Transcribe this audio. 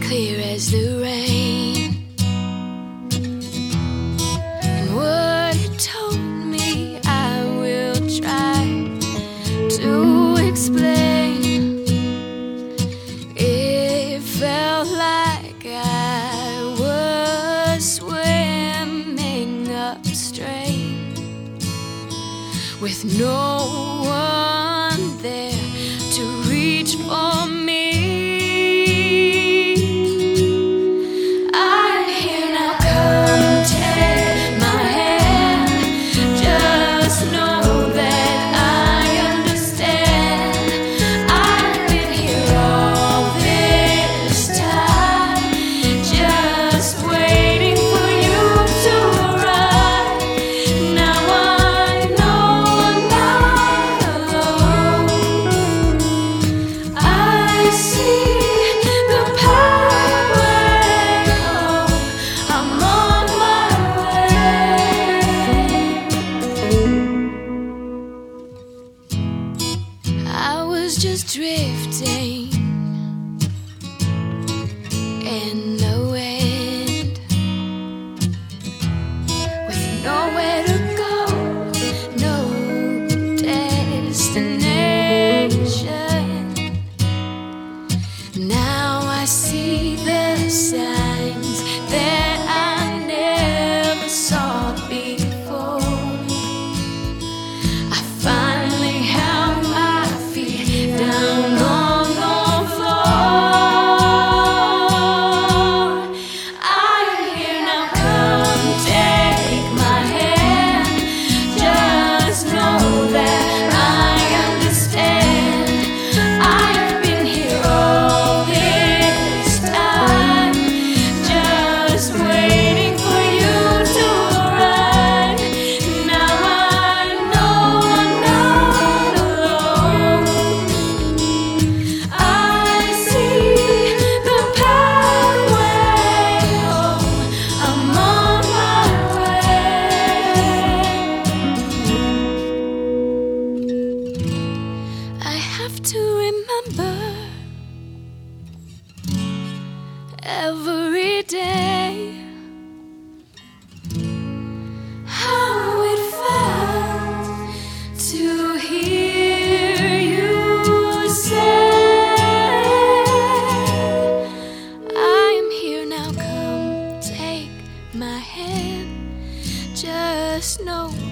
clear as the rain. And what it told me I will try to explain. It felt like I was swimming upstream with no one there to reach for me. I'm here now, come take my hand. Just know that I understand. I've been here all this time, just waiting for you to arrive. Now I know I'm not alone. I see the pathway home. I'm on my way. I was just drifting in the wind, with nowhere to go, no destination. Now I see the signs that I never saw before. I finally have my feet down on the floor. I'm here now, come take my hand. Just know that I understand. I've been here all this time, just waiting for you to arrive. Now I know I'm not alone. I see the pathway home. I'm on my way. I have to remember every day how it felt to hear you say, I'm here now, come take my hand. Just know